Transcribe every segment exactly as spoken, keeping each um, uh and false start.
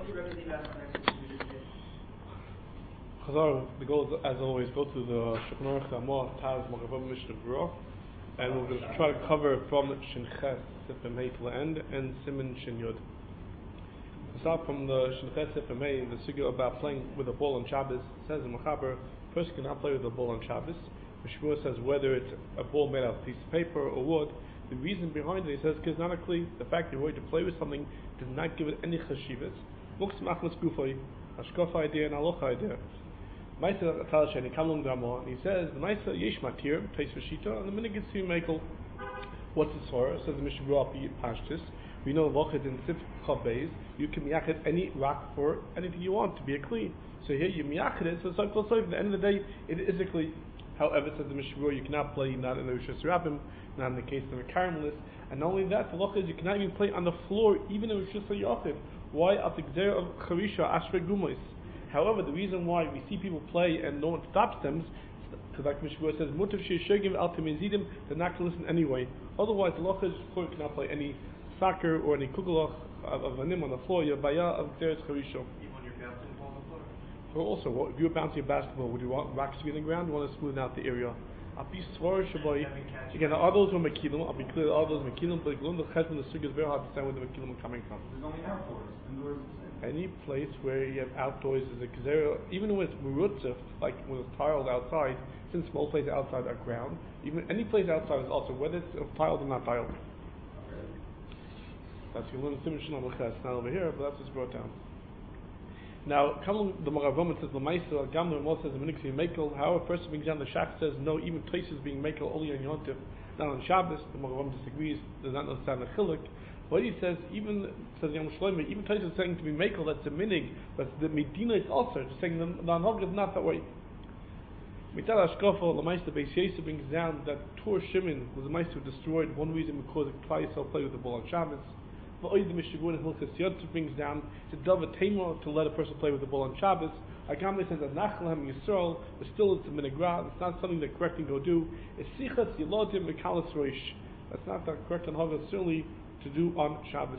Chazar, the goal is, as always, go to the Shulchan Aruch, Amor, Taz, Magavim, Mishnah Berurah, and we're going to try to cover from Shin Ches, Sifim Hey to the end, and Siman Shin Yud. To start from the Shin Ches, Sifim Hey, the sugya about playing with a ball on Shabbos, says in Machaber, a person cannot play with a ball on Shabbos. Mishmur says whether it's a ball made out of a piece of paper or wood. The reason behind it, he says, canonically, the fact that you're going to play with something does not give it any chashivas. Muks machmas gufay, hashkafa idea and alocha idea. Maisa Talashani Kamlung Damo, and he says the Maisa Yesh Matir, Tais Vashita, and the minute gets to Mekel. What's the Torah? Says the Mishnah Berurah Pashtus. We know Vachid in Sif Chav you can miyachid any rock for anything you want to be a kli. So here you miyachid it, so it's like close at the end of the day it is a kli. However, says the Mishnah Berurah, you cannot play not in the Rishus Rabbim, not in the case of a caramelist, and not only that, the Lach is you cannot even play on the floor, even in Rishus Yachid. Why? At the Gzer of Charisha Ashre Gumois. However, the reason why we see people play and no one stops them, because like Mishnah Berurah says, Mutav Sheshegim Al Timizidim, they're not going to listen anyway. Otherwise, the Lach is you cannot play any soccer or any kugelach of a nim on the floor. Your baya of Gzer Charisha. Or also, what, if you were bouncing a basketball, would you want rocks to be in the ground? You want to smooth out the area. Again, are those were Mekilim? I'll be clear, are those Mekilim? But the Chesed and the Sukkah is very hard to say where the Mekilim are coming from. There's only outdoors. Indoors. Any place where you have outdoors is a Gezerah, even when it's Murutzif, like when it's tiled outside, since most places outside are ground, even any place outside is also, whether it's tiled or not tiled. That's you learn the Simon Shalom Ches, not over here, but that's what's brought down. Now, the Maravim says the Maisa, Gamler Mo says the Miniksi Mekel. However, first brings down the Shach says no, even places being Mekel only on Yontif, not on Shabbos. The Maravim disagrees, does not understand the Chiluk. But he says even says Yom Shloimeh, even places saying to be Mekel, that's a minig, but the Medina is also just saying the Anhog is not that way. Mital Ashkofa, the Maisa Beis Yosef brings down that Tur Shimon was the Maisa who destroyed one reason because the Klai Yisrael play with the ball on Shabbos. The Mishnah Berurah and Hilchos Yotzer brings down to David Tamar to let a person play with the ball on Shabbos. Agamle says that Nachalhem Yisrael, but still it's a minagra. It's not something that correct can go do. It's Sichas Yelodim Mekalas Roish. That's not the correct and Hava certainly to do on Shabbos.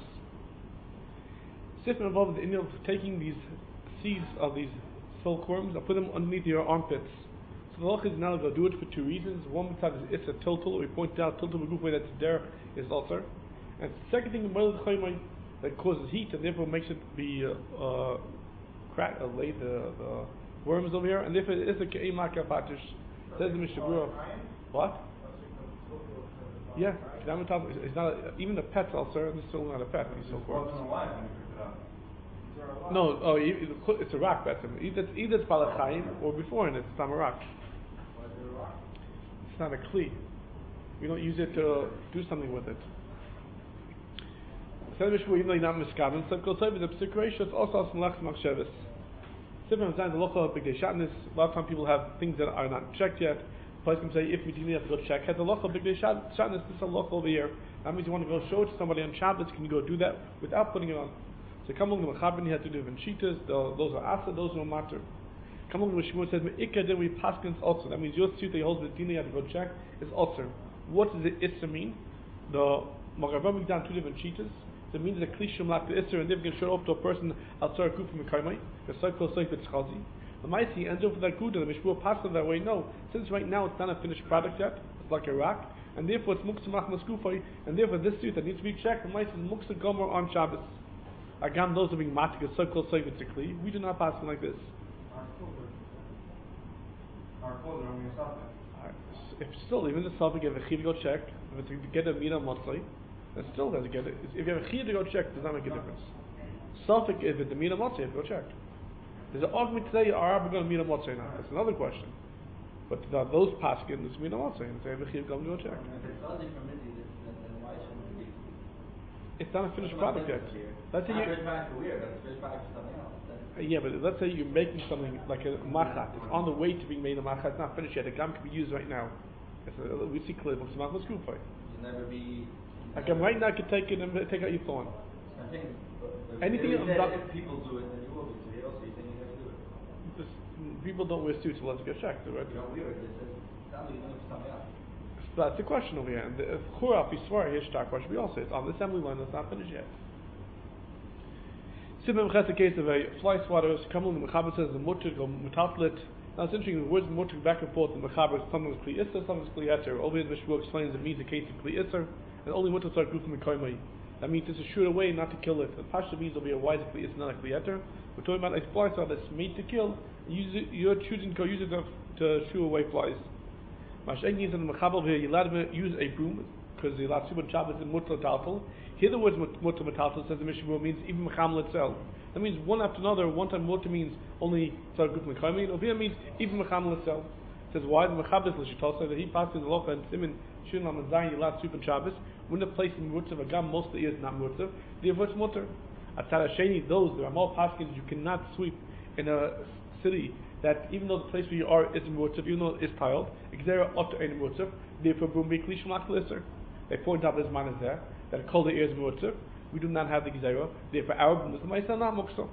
Sifim involved in the Indian of taking these seeds of these silkworms and put them underneath your armpits. So the Lach is now going to do it for two reasons. One is it's a tiltul. We pointed out tiltul megufay that's there is also. And the second thing, that causes heat and therefore makes it be uh, uh, crack, uh, lay the, the worms over here, and therefore it is a ke'emak apatish. Says the Mishnah Berurah. What? Yeah, it's not a, even a pet also. It's still not a pet. He's so gross. No, oh, it's a rock. That's either it's either it's balachayim or before, and it's tam a rock. It's not a kli. We don't use it to do something with it. Even though you're not miskaven, so goes over the psikration. It's also some lachs machshavas. Sometimes the locha big shatness. A lot of times people have things that are not checked yet. Place can say if we have to go check. Had the locha big shatness. This is a locha over here. That means you want to go show it to somebody on Shabbos. Can you go do that without putting it on? So come along the mechaber. He had to do different shitas. Those are asa. Those are matter. Come along the Shmuel says meikah. Then we paskins also. That means your suit that holds the dina you have to go check is also. What does it issa mean? The Maravim brings down two different shitas. So it means that klishum like the isser and they're going to show off to a person outside a group from a kaimai. The cycle cycle it's chazi. The maisi ends up with that guda. The mishmur passes that way. No, since right now it's not a finished product yet. It's like a rock, and therefore it's muksa machmas gufay, and therefore this suit that needs to be checked. The maisi is muksa gomer on Shabbos. Again, those are being matik a cycle cycle it's a kli. We do not pass them like this. Our clothes are only a suffix. If still even the suffix, if a chiv go check, if it's to get a mina motzai. It still doesn't get it. If you have a chiyuv to go check, it does not make a difference. Suffolk, if it's the mina motzei, you have to go check. There's an argument today, are we going to mina motzei now? That's another question. But uh, those paskin, it's mina motzei, and say, have a chiyuv to go check. It's not a finished product yet. Let's say you, yeah, but let's say you're making something like a machat. It's on the way to being made a machat. It's not finished yet. The gum can be used right now. A, we see clear. It's not good for it. You'll never be. Like I'm right now, I could take it and take out your thorn. I think. Anything if, about, if people do it, then you will be today. Also, you think you have to do it. This, people don't wear suits, so let's get checked, right? You don't wear it. Sounds like you're something else. That's the question over here. And the Churaf Yisrael here, Shtar question. We also it's on the assembly line. That's not finished yet. Sibim Ches, the case of a fly swatter, Kamal the Mechaber says the mutter go mutatlet. Now it's interesting, the words mutter back and forth in the Mechaber, sometimes Kli Isser, sometimes Kli Eter. Over here the Mishnah explains it means the case of Kli Isser, and only mutter start gufim mekoimai. That means it's a sure way not to kill it. The Pasha means there'll be a wise Kli Isser, not a Kli Eter. We're talking about a fly swatter that's made to kill, use it, you're choosing to use it to, to shoo away flies. Masha'en means in the Mechaber here, you're allowed to use a broom, because the last Subhan Shabbos is mutter taltal. Here the word mutter metaltal says the Mishnah means even mechamel itself. That means one after another. One time mutter means only tzar guf mekaymin. Over here means even mechamel itself. It says why the mechaber l'shitosai that he passes the locha and simin shun lam zayin yilat Subhan Shabbos. When the place in mutter v'gam most of the year is not mutter, therefore it's mutter. At Tarasheni, those there are more paskins you cannot sweep in a city that even though the place where you are is mutter, even though it is tiled, exera otter ein mutter, therefore boom be klish makliser. They point out this man is there that called the ears mutter. We do not have the gizera. Therefore, our boom is the ma'isa not muksa.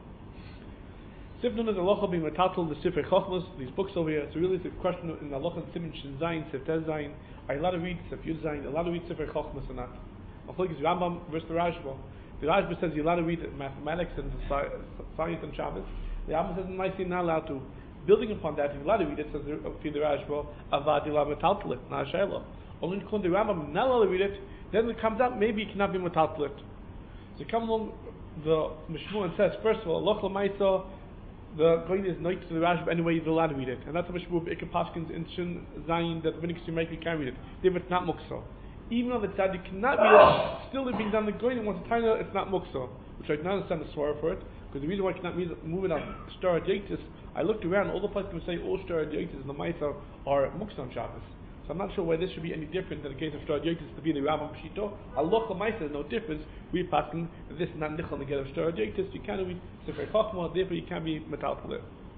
Sifnun is a locha being metatal the Sifrei Chochmos. These books over here. It's really the question in the locha Simin Shin Zayin Siftes Zayin. I allowed to read Sif Yud Zayin. Allowed to read Sifrei Chochmos or not. I think it's Rambam versus the Rashba. The Rashba says you're allowed to read mathematics and science and Shabbos. The Rambam says ma'isa you're not allowed to. Building upon that, you're allowed to read it. Says the Rashba Avad Yilav Metaltalit not a Shayla. Only to the Rambam not allowed to read it. Then it comes out maybe it cannot be metaltalit. So come along the Mishmur and says first of all loch l'maisa the going is night to the Rashba anyway you're allowed to read it, and that's the Mishmur Ikar Paskins in Shin Zayin that when you make you can read it. If it's not muksa, even though the tzaddik cannot read it, still it being done the going once a time it's not muksa, which I do not understand the swara for it, because the reason why I cannot move it on star adiatis, I looked around all the places can say all star adiatis and the Maisa are muksa on Shabbos. So I'm not sure why this should be any different than the case of Stradiotis to be in the Rambam Pshito. Allah Chamaisa, there's no difference. We're passing this is not Nichel to get of Stradiotis. You can't read Sifrei Chochmah, therefore you can't be metal to it.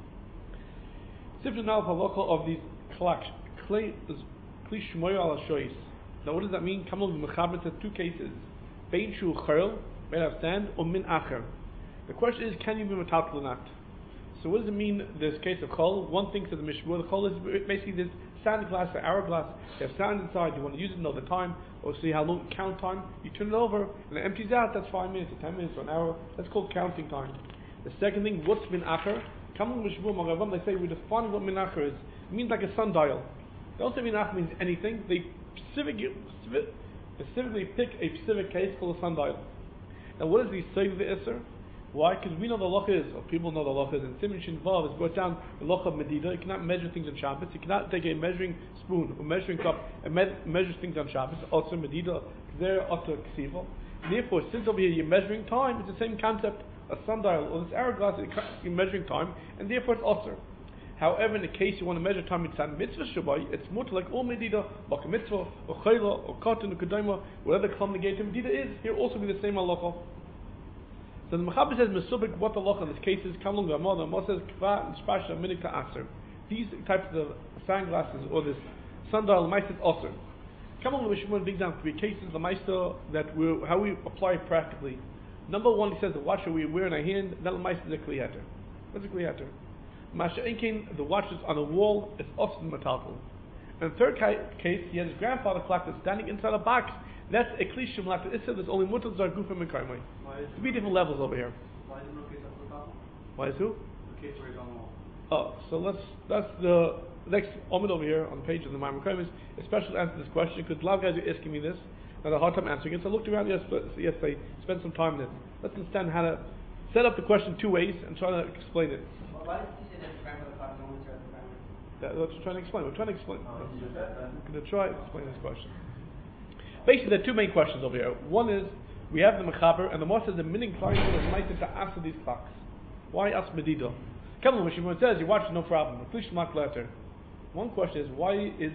Sifrei now halacha of these klak, kli shmoyer al shois. Now what does that mean? Come on, the Mechaber says two cases. Bein shu churl, made of sand, or min acher. The question is, can you be metal or not? So what does it mean, this case of chol? One thing to the Mishmur, the chol is basically this sand glass or hourglass. You have sand inside, you want to use it another time, or see how long, count time, you turn it over, and it empties out, that's five minutes, or ten minutes, or an hour. That's called counting time. The second thing, what's min acher? Come on, Mishmur, Magavam, they say we define what min acher is. It means like a sundial. They don't say min acher means anything. They specifically, specifically pick a specific case called a sundial. Now what does he say to the Isser? Why? Because we know the loch is, or people know the loch is, and Simin Shin Vav is brought down the loch of Medida. You cannot measure things on Shabbos. You cannot take a measuring spoon or measuring cup and me- measure things on Shabbos. Also Medida, there also Ksiva. Therefore, since over here you're measuring time, it's the same concept, a sundial or this hourglass, you're measuring time, and therefore it's also. However, in the case you want to measure time in mitzvah Shabbai, it's more like all Medida, Baka mitzvah, or Chayla, or Katan, or Kedayma, whatever the Klam negated Medida is, here also be the same halacha. So the Mechaber says Mesubik what the loch in this case is Kamlung Gamor, the Moshe says Kva and Spasha Minik to Aser. These types of sunglasses or this sundial Meister Aser. Kamlung Mishmur big down three cases the Meister that we how we apply it practically. Number one, he says the watch that we wear in our hand, that Meister is a Kliyater. What's a Kliyater? Masha Enkin, the watch is on the wall, it's Austin Metaltal. And the third case, he has his grandfather clock that's standing inside a box. That's a klishim like it says there's only mutals are gufim and karmai. Three different levels over here. Why is there no case of Metal? Why is who? The case where he's on the wall. Oh, so let's that's the next omid over here on the page of the Maimon Karmis, especially answer this question because a lot of guys are asking me this. I had a hard time answering it, so I looked around yesterday, yesterday spent some time in it. Let's understand how to set up the question two ways and try to explain it. Why did you say that the grandmother clock no one's at the grandmother? That, that's what we're trying to explain. We're trying to explain. Oh, you just said that. We're going to try to explain this question. Basically, there are two main questions over here. One is, we have the Mechaber, and the Moshe says the meaning client is might to answer these clocks. Why As Medida? Come on, Mishimon says, you watch no problem. A Klishmak letter. One question is, why is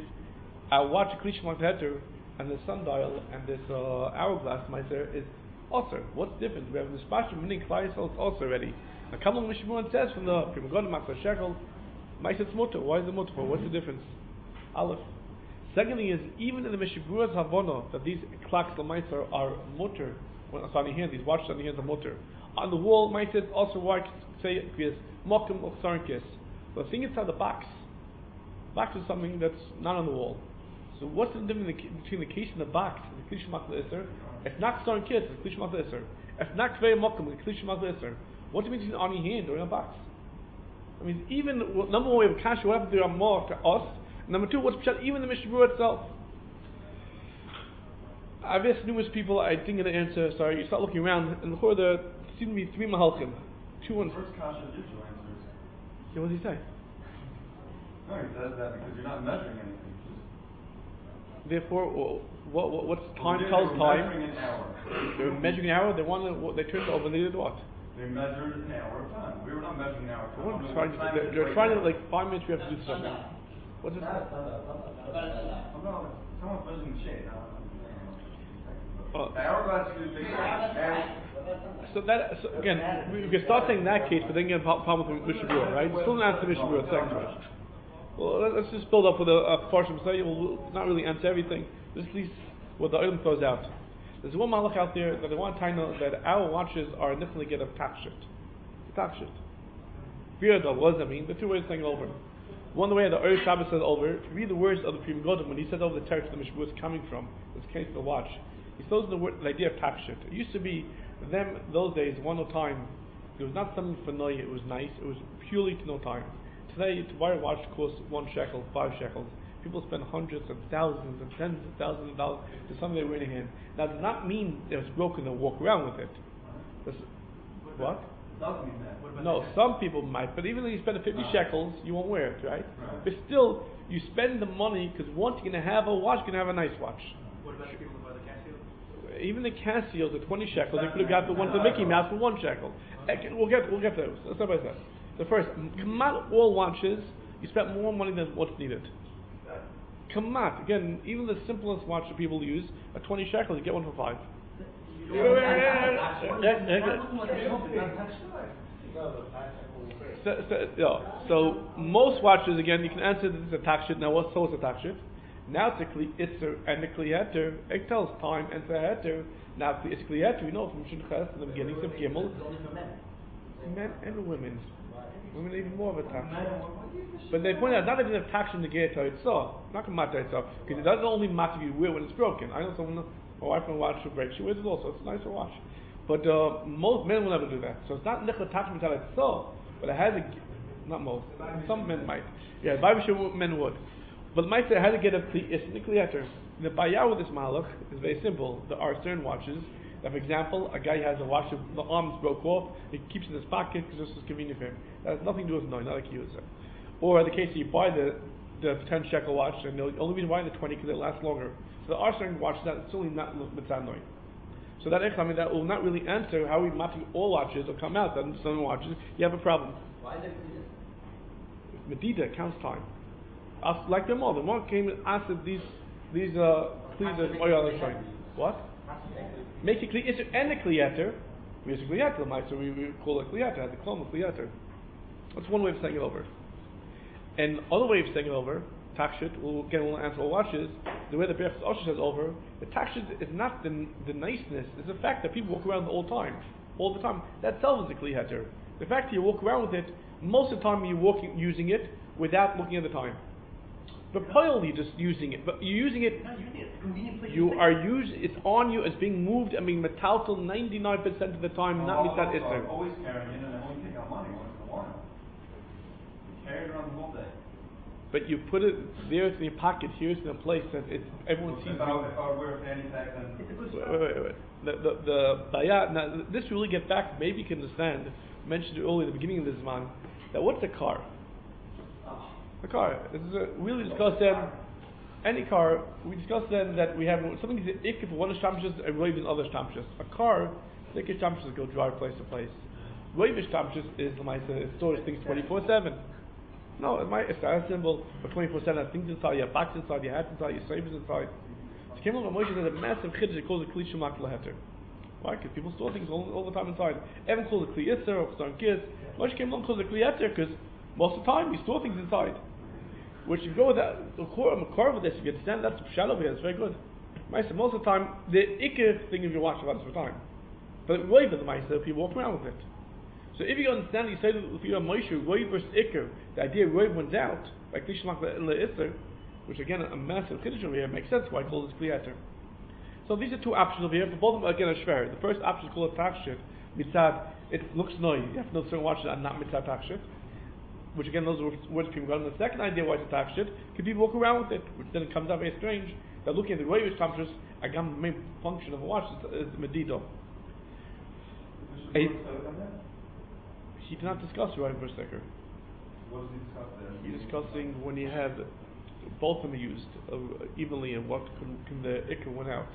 I watch a Klishmak letter and the sundial and this uh, hourglass meiser is also? What's the difference? We have the Spashim meaning client, so it's also already. Now, come on, Mishimon says from the Primagon Master Shekel, meiser it's mutter. Why is it mutter? What's the difference? Aleph. Second thing is, even in the Mishiburas Havana, that these clocks, the Meiser, are mutter, when it's on your hand, these watches on your hands are mutter. On the wall, Meiser also works, say, because Mokum or Sarnkis. But the thing inside the box, box is something that's not on the wall. So what's the difference between the case and the box, the Klishmak L'Isser? It's not Sarnkis, it's Klishmak L'Isser. It's not Kvei Mokum, it's Klishmak L'Isser. What do you mean on your hand or in a box? I mean, even well, number one, we have a kasha. What happened to Ramah to us? And number two, what's pshat? Even the Mishnah Berurah itself. I've asked numerous people. I didn't get an answer. Sorry, you start looking around, and before there seem to be three mahalchim. Two ones. First kasha did you answers. Yeah, what did he say? No, he says that because you're not measuring anything. Therefore, well, what, what what's Well, time they tells were time? measuring an hour. They're measuring an hour. They want to. They turned it over. They did what? They measured an hour of time. We were not measuring an hour of time. Well, I don't know trying what to, time they're, it is they're right trying to now. like five minutes. We have to do something. What's it? About I'm not, someone's measuring the shade. I don't know. Oh. The hourglass is big. So that so again, we, we can start saying that case, but then get a pro- problem with Mishnah Berurah, right? Still not answer Mishnah Berurah second question. Well, let- let's just build up with a, a portion. Say we'll not really answer everything. Just at least what the item throws out. There's one malach out there that they want to know that our watches are initially get a takshit. Takshit. Beardal, what does that mean? The two ways of saying it over. One way the Erev Shabbos says over. If you read the words of the Pri Megadim when he says over the territory the Mishnah Berurah is coming from, this case of the watch. He throws in the word, the idea of takshit. It used to be them those days one no time. It was not something for noy. It was nice. It was purely to no time. Today, to buy a watch costs one shekel, five shekels. People spend hundreds and thousands and tens of thousands of dollars to something they wear in a hand. Now, it does not mean that it's broken and walk around with it. That's, what? Doesn't mean that. No, some people might, but even if you spend fifty Uh, shekels, you won't wear it, right? Right. But still, you spend the money because once you're going to have a watch, you're going to have a nice watch. What about the people who buy the Casio? Even the Casios at twenty shekels, they could have got the one for Mickey Mouse for one shekel. Okay, We'll get we'll get to those step by step. The first, Kamat all watches, you spent more money than what's needed. Kamat, again, even the simplest watch that people use, at twenty shekels, you get one for five. So, so, yeah. so most watches, again, you can answer this is a takshit. Now, what's so it's a takshit? Now it's a kli itzer and a kli heter. It tells time and the heter. Now it's a kli heter. We know from Shinchas in the beginnings of Gimel. Men and women. Women even more of a takshit. But they point out not even a takshit in the Geta itself. Not a matter itself. Because it doesn't only matter if you wear when it's broken. I know someone, my wife when a watch will break, she wears it also. It's a nicer watch. But uh, most men will never do that. So it's not nichla takshit itself. But it has a, not most, some men might. Yeah, Bible men would. But might say how to get a kli. The bayah with this malach is very simple. There are certain watches that, for example, a guy has a watch, the arms broke off, he keeps it in his pocket because this is convenient for him. That has nothing to do with noise, not like you user. Or in the case that you buy the the ten shekel watch, and the only reason why the twenty because it lasts longer. So there are certain watches that it's certainly not mitzvah noise. So that I mean, that will not really answer how we matching all watches will come out. That in some watches you have a problem. Why is it Medida counts time. As, like them all. The one came and asked if these these uh please uh, oil are showing. What? Make it clear. It's and a kliyater. We use a kliyater, so we, we call it kliyater. The clone of kliyater. That's one way of saying it over. And other way of saying it over, takshit. We'll again we'll answer all watches. The way the Berachos Osher says over, the takshit is not the the niceness. It's the fact that people walk around all the time, all the time. That itself is a kliyater. The fact that you walk around with it, most of the time you're walking using it without looking at the time. But probably just using it, but you're using it. No, using it. It's a convenient place. You are using it's on you as being moved. I mean, metaltal ninety-nine percent of the time, not Also, mitzat I'm iser. always carrying it and I only take out money once in a while. You carry it around the whole day. But you put it there in your pocket. Here's in a place that it's everyone If sees. I, you. if I wear a fanny pack, then It's a good Wait, spot. wait, wait, wait. The the the bayat. Now this really get back. Maybe you can understand. Mentioned earlier at the beginning of this man that what's a car? A car. This is a, we really discussed then. Any car, we discussed then that we have something is ik for one stamches and roiv in other stamches. A car, the ik stamches go drive place to place. Roiv stamches is the mice it stores things twenty-four seven. No, it might it's a symbol for twenty-four seven. Things inside, your box inside, your hat inside, your savings inside. So came along Moshe said a massive chiddush it calls a kli shemak leheter. Why? Because people store things all, all the time inside. Evan calls it kli yisser or k'son kids. Moshe came along calls it kli heter because most of the time we store things inside. Which if you go with that, the core of this, if you understand that's shallow here, it's very good. Most of the time, the ikir thing if you watch about this for time. But roiv is the ma'aser, people walk around with it. So if you understand, you say that if you're a Moshe, roiv versus ikir, the idea of roiv wins out, like Lishmak le'isser, which again, a massive chiddush over here, makes sense why I call this kliyater. So these are two options over here, but both of them again are shver. The first option is called takshit, mitzad, it looks noisy. You have to know certain watches are not mitzad takshit. Which again, those are words people got. And the second idea why it's takshit, can people walk around with it? Which then it comes out very strange. That looking at the way it's tamshus, again, the main function of a watch is, is medido. He did not discuss right for a second. What does he discuss there? He's discussing when you have both of them used uh, evenly and what can, can the ikka win out.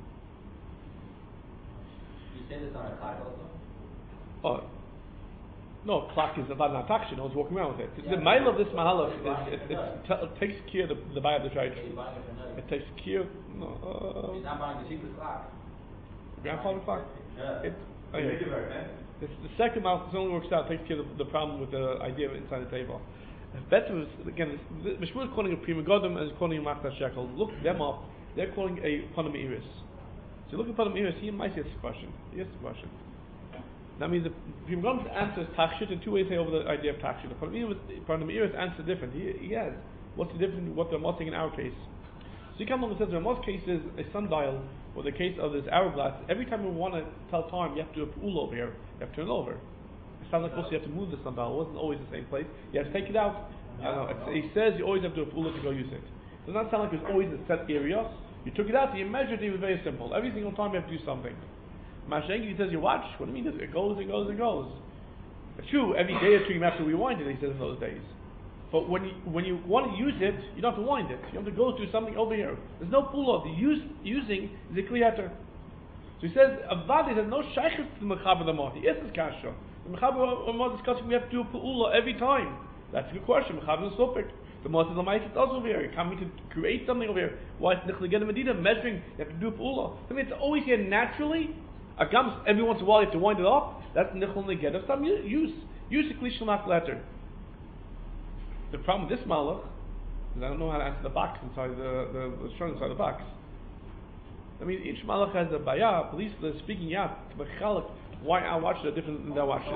You say this on a clock also? Oh, no, clock is about not takshin. No one's walking around with it. Yeah, the mile of this mahalach you're buying is it it, for it, t- it takes care of the, the buyer of the trade. You're buying it for another. It takes care. No, uh, He's not buying the cheapest clock. grandfather clock. Yeah. It, They okay. make it very fancy. This, the second mouth only works out, takes care of the, the problem with the idea of inside the table. Better is, again, Mishmur is calling a prima godum and is calling a machta shekel. Look them up, they're calling a panam iris. So you look at panam iris, he might see a question. He has a question. That means the prima godum's answer is takshit in two ways over the idea of takshit. The panam iris answer different. He, he has. What's the difference what they're mossing in our case? So you come along and says, in most cases, a sundial, or the case of this hourglass, every time we want to tell time, you have to do a pool over here. You have to turn it over. It sounds like also you have to move the sundial. It wasn't always the same place. You have to take it out. I don't know. It's, he says you always have to do a pool to go use it. It does not sound like there's always a set area. You took it out, you measured it, it was very simple. Every single time you have to do something. Mashengi says you watch. What do you mean? It goes and goes and goes. It's true, every day or two you have to rewind it, he says in those days. But when you when you want to use it, you don't have to wind it. You have to go through something over here. There's no pull-off. The use, using is a kliyater. So he says, Avad has no shaykhis to the mechaber lamah. The essence kasha. The mechaber lamah discussing we have to do a pu'ula every time. That's a good question. Mechaber sopik. The Moses Lamais is also over here. You're coming to create something over here. Why is Nichel get a medida measuring? You have to do a pu'ula. I mean, it's always here naturally. Agams, every once in a while you have to wind it up. That's Nichel Neged of some use. Use a klishal letter. The problem with this malach is I don't know how to answer the box inside the the, the strong inside the box. I mean, each malach has a bayah. Police are speaking out. Why our watches are different than their watches.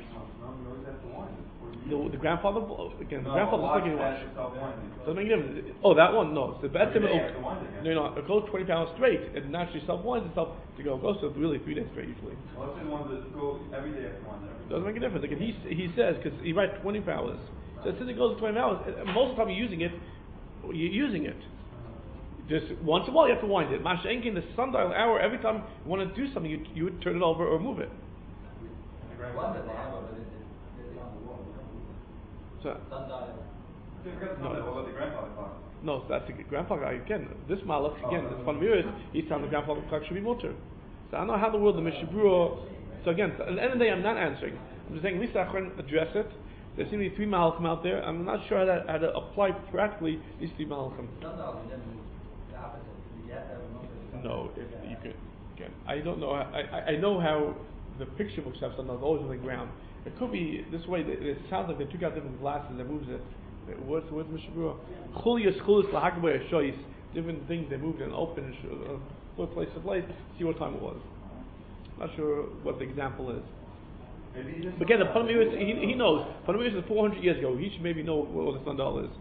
The, the grandfather again. The No, grandfather's watch taking a watch. that self-winding. Doesn't make a difference. Oh, that one, no. So the best Every thing, day oh, you have to wind it, no, yeah. no. It goes twenty pounds straight. It naturally self winds itself to go. It goes to really three days straight usually. Well, let's say the ones that go every day after one. Every Doesn't make a difference. Like he he says because he writes twenty hours. So since it goes to twenty hours, most of the time you're using it, you're using it. Just once in a while you have to wind it. Masha Enkin, the sundial hour, every time you want to do something, you, you would turn it over or move it. One that they have over there, they're on the wall. So, Sundial. I forgot No. no. What about the grandfather clock? no, that's the grandfather guy again. This malach again, Oh, this no. fun mirrors, he's telling the grandfather clock should be mutter. So I don't know how the world the Mishabura. So again, so at the end of the day, I'm not answering. I'm just saying at least I can address it. There seem to be three malachim out there. I'm not sure how to, how to apply practically these three malachim. Sundial, you never move the opposite. You have to have a motor. No, if you could. Again, I don't know. How, I I- I know how the picture books have sometimes always on the ground. It could be this way. It it sounds like they took out different glasses and moves it. What's what's Mishabura? Chulias chulias lahakbei shoyis. Different things they moved and opened uh, from place to place. See what time it was. Not sure what the example is. Maybe he just But again, the Panamiris, he, he knows. Panamiris is four hundred years ago. He should maybe know what the sundial is.